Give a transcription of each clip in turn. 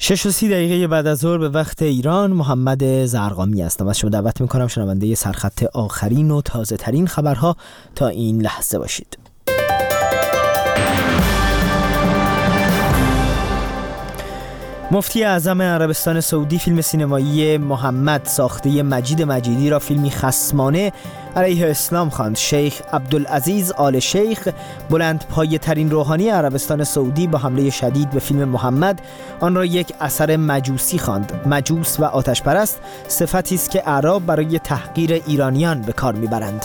6:30 بعد از ظهر به وقت ایران. محمد زرقامی هستم. از شما دعوت میکنم شنونده سرخط آخرین و تازه ترین خبرها تا این لحظه باشید. مفتی اعظم عربستان سعودی فیلم سینمایی محمد ساخته مجید مجیدی را فیلمی خصمانه علیه اسلام خواند. شیخ عبدالعزیز آل شیخ بلند پایه ترین روحانی عربستان سعودی با حمله شدید به فیلم محمد آن را یک اثر مجوسی خواند. مجوس و آتش پرست صفتی است که اعراب برای تحقیر ایرانیان به کار میبرند.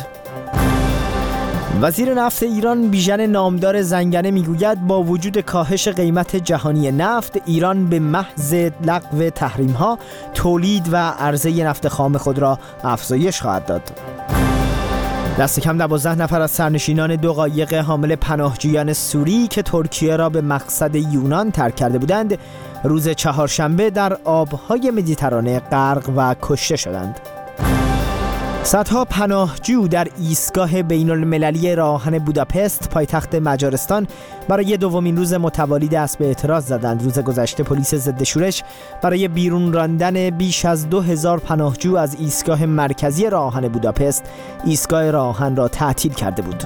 وزیر نفت ایران بیژن نامدار زنگنه میگوید با وجود کاهش قیمت جهانی نفت، ایران به محض لغو تحریم‌ها تولید و عرضه نفت خام خود را افزایش خواهد داد. دست کم 12 نفر از سرنشینان 2 قایق حامل پناهجویان سوری که ترکیه را به مقصد یونان ترک کرده بودند، روز چهارشنبه در آبهای مدیترانه غرق و کشته شدند. صدها پناهجو در ایستگاه بین المللی راه آهن بوداپست پایتخت مجارستان برای دومین روز متوالی دست به اعتراض زدند. روز گذشته پلیس ضد شورش برای بیرون راندن بیش از 2000 پناهجو از ایستگاه مرکزی راه آهن بوداپست ایستگاه راه آهن را تعطیل کرده بود.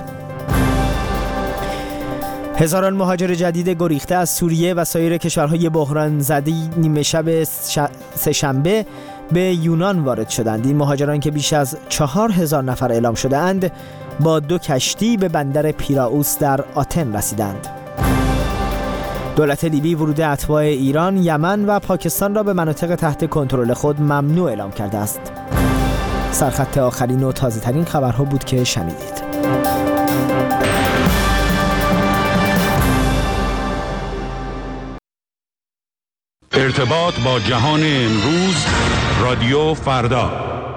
هزاران مهاجر جدید گریخته از سوریه و سایر کشورهای بحران زده نیمه شب سه‌شنبه به یونان وارد شدند. این مهاجران که بیش از 4000 نفر اعلام شده اند با 2 کشتی به بندر پیراوس در آتن رسیدند. دولت لیبی ورود اتباع ایران، یمن و پاکستان را به مناطق تحت کنترل خود ممنوع اعلام کرده است. سرخط آخرین و تازه ترین خبرها بود که شنیدید. ارتباط با جهان امروز، رادیو فردا.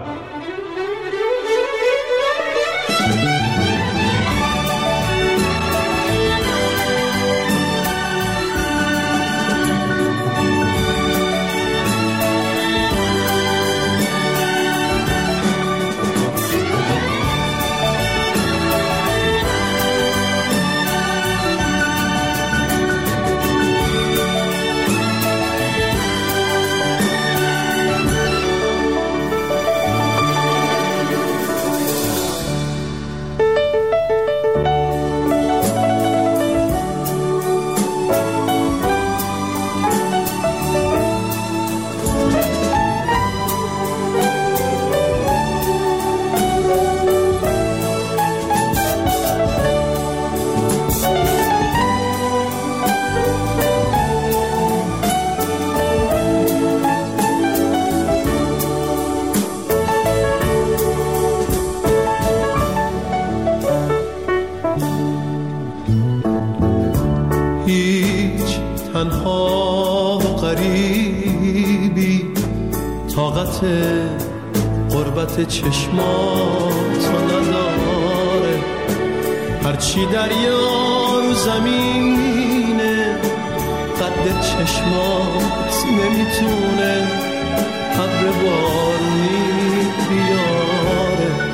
تنها غریبی طاقت غربت چشماتو نداره، هرچی دریا رو زمینه قد چشمات نمیتونه ابر بارونی بیاره.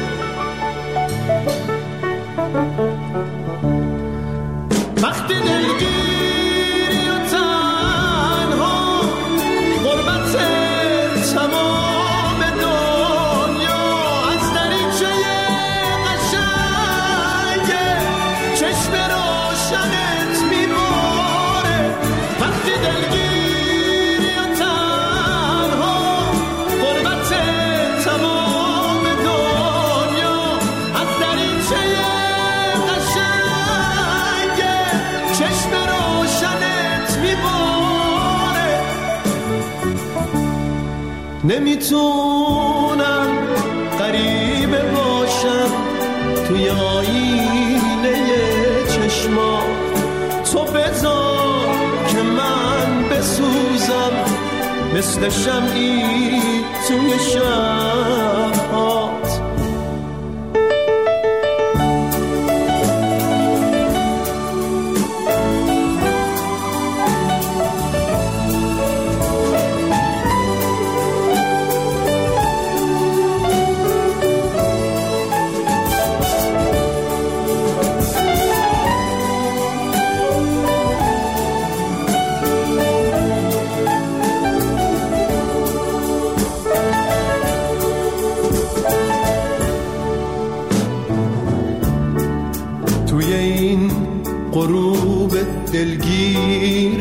وقتی دلگیری و تنها غربت تمام دنیا از دریچه قشنگ چشم روشنت میباره. وقتی دلگیری و تنها غربت تمام دنیا از دریچه چشم روشنت میباره، نمیتونم غریبه باشم توی آینه چشما، تو بذار که من بسوزم مثل شمعی توی شب‌هات.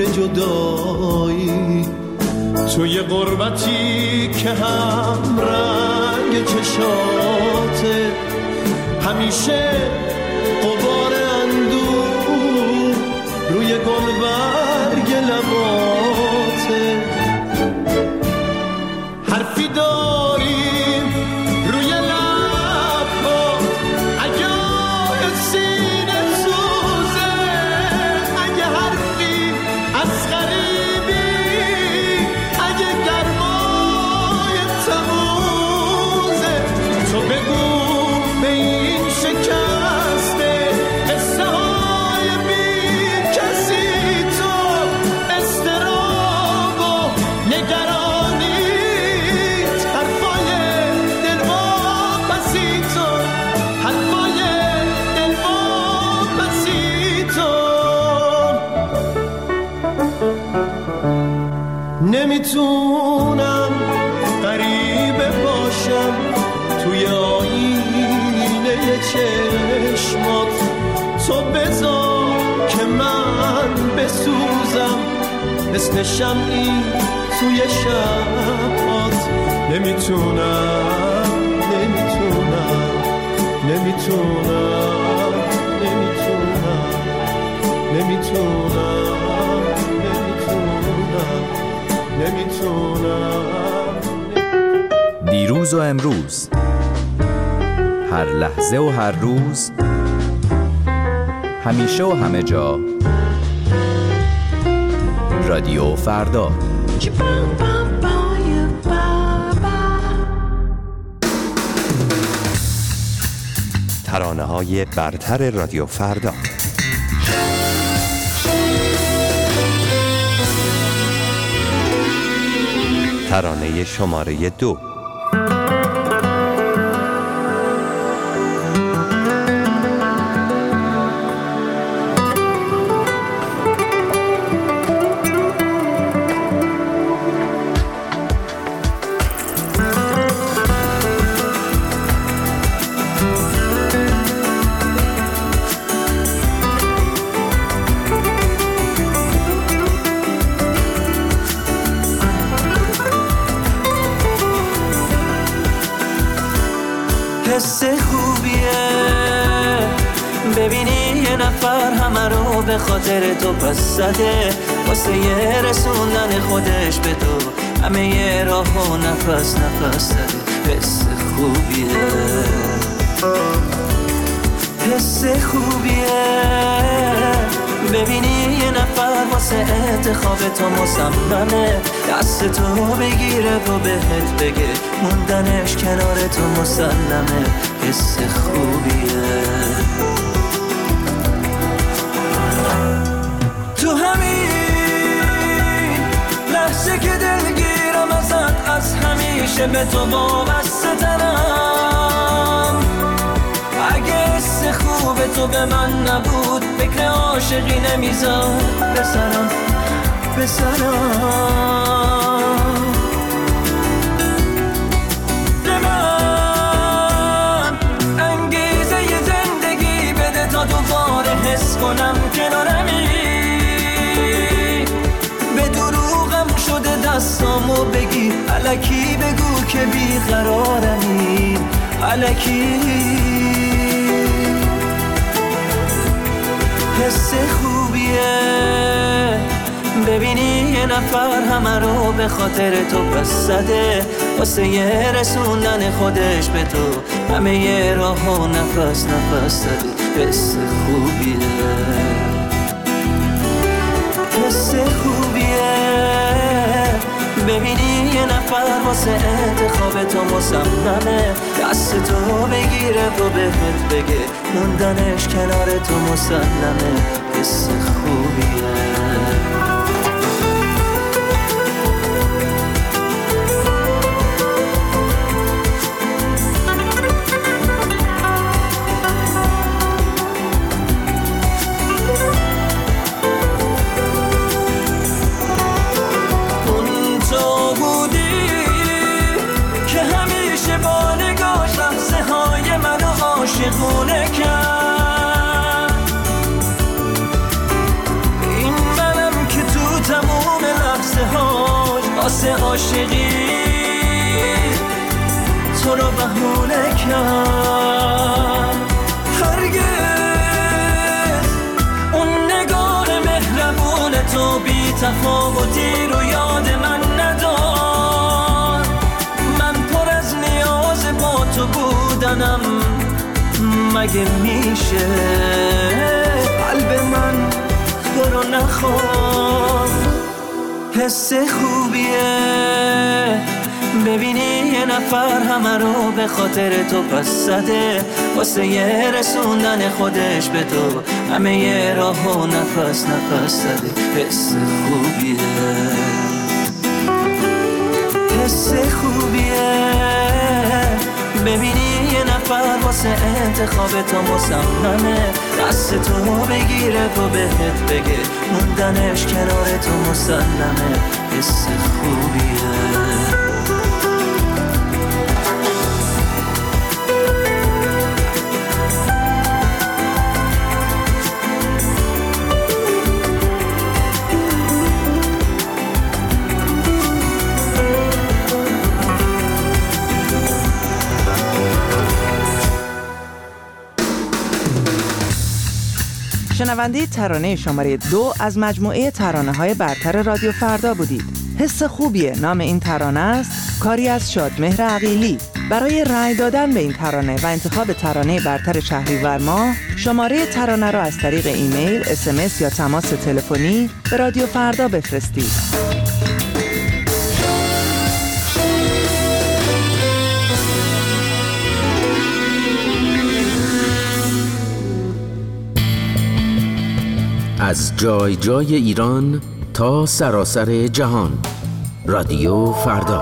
جدایی، توی غربتی که هم رنگ چشاته، همیشه غبار اندوه روی گلبرگ لباته. حرفی داریم روی لبات، اگه سینه سوزه، اگه حرفی از غریبی، اگه گرمای تموزه، تو بگو به این شکسته قصه های بی کسی، تو استراب و نگرانی، حرفای دلواپسی تو، حرفای دلواپسی تو. نمیتونم غریبه باشم توی آینه چشمات، تو بذار که من بسوزم مثل شمعی توی شبات. نمیتونم نمیتونم نمیتونم نمیتونم نمیتونم نمیتونم نمیتونم. دیروز و امروز، هر لحظه و هر روز، همیشه و همه جا، رادیو فردا. ترانه‌های برتر رادیو فردا. ترانه شماره 2. حس خوبیه ببینی یه نفر همه رو به خاطر تو پس زده، واسه یه رسوندن خودش به تو همه یه راه و نفس نفس زده. حس خوبیه، حس خوبیه ببینی یه نفر واسه انتخاب تو مصممه، دست تو بگیره و بهت بگه موندنش کنار تو مسلمه. حس خوبیه. تو همین لحظه که دلگیرم ازت، از همیشه به تو وابسته ترم. اگه حس خوب تو به من نبود، فکر عاشقی نمیذار بسرم. به من انگیزه ی زندگی بده تا دوباره حس کنم کنارمی. به دروغم شده دستامو بگی، الکی بگو که بیقرارمی، الکی. حس خوبیه ببینی یه نفر همه رو به خاطر تو پس زده، واسه یه رسوندن خودش به تو همه یه راه و نفس نفس زده. حس خوبیه، حس خوبیه ببینی یه نفر واسه انتخاب تو مصممه، دست تو بگیره و بهت بگه موندنش کنار تو مسلمه. حس خوبیه. عاشقونه کرد این منم که تو واسه عاشقی تو رو بهونه کرد. هرگز اون نگاه مهربون تو بی تفاوتی رو یاد من ندار. من پر از نیاز با تو بودنم، مگه میشه قلب من تو رو نخواد؟ حس خوبیه ببینی یه نفر همه رو به خاطر تو پس زده، واسه یه رسوندن خودش به تو همه یه راه و نفس زده. حس خوبیه، حس خوبیه ببینی یه نفر واسه انتخاب تو مصممه، دست تو بگیره و بهت بگه موندنش کنار تو مسلمه. حس خوبیه. شنونده ترانه شماره 2 از مجموعه ترانه‌های برتر رادیو فردا بودید. حس خوبیه نام این ترانه است، کاری از شادمهر عقیلی. برای رأی دادن به این ترانه و انتخاب ترانه برتر شهریور ماه، شماره ترانه را از طریق ایمیل، SMS یا تماس تلفنی به رادیو فردا بفرستید. از جای جای ایران تا سراسر جهان، رادیو فردا.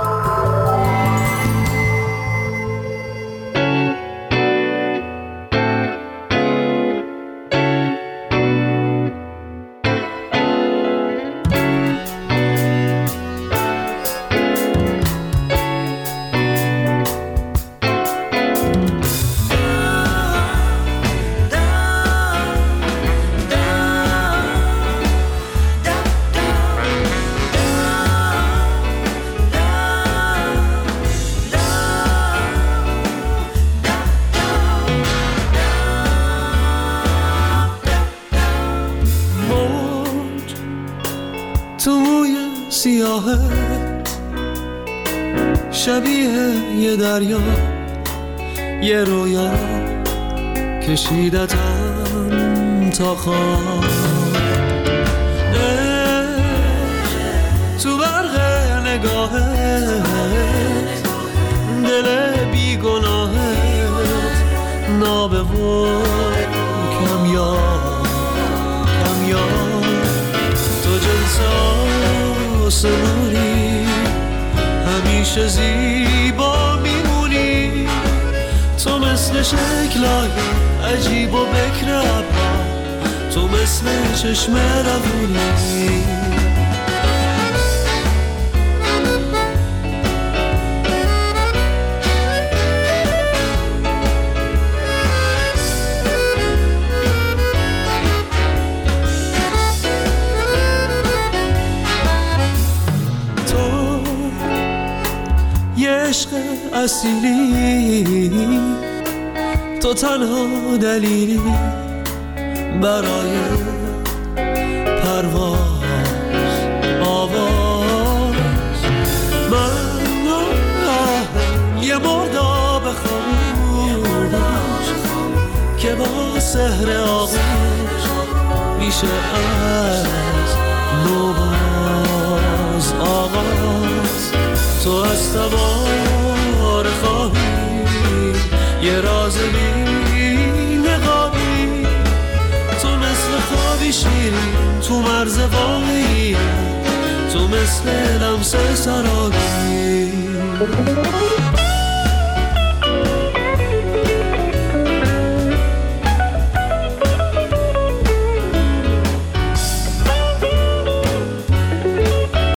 سیاهت شبیه یه دریا، یه رویا کشیدتم تا خواب. تو برق نگاهت دل بیگناهت نابه و کمیاب تو جلسه سنوری همیشه زیبا میمونی. تو مثل شکلای عجیب و بکر ابرا، تو مثل چشم روونی. عشق اصیلی، تو تنها دلیلی برای پرواز آواز. من یه مرداب خاموش که با سحر آغوش میشه از نوباز آغاز. تو از سوار خواهی یه راز بی نقابی، تو مثل خوابی شیرین تو مرز واقعی، تو مثل لمس سرابی.